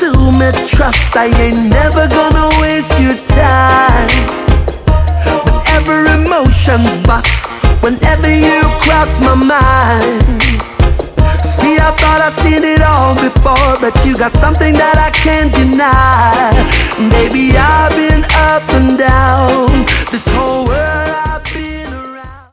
to me trust, I ain't never gonna waste your time. But every emotion's bust whenever you cross my mind. See, I thought I'd seen it all before, but you got something that I can't deny. Baby, I've been up and down,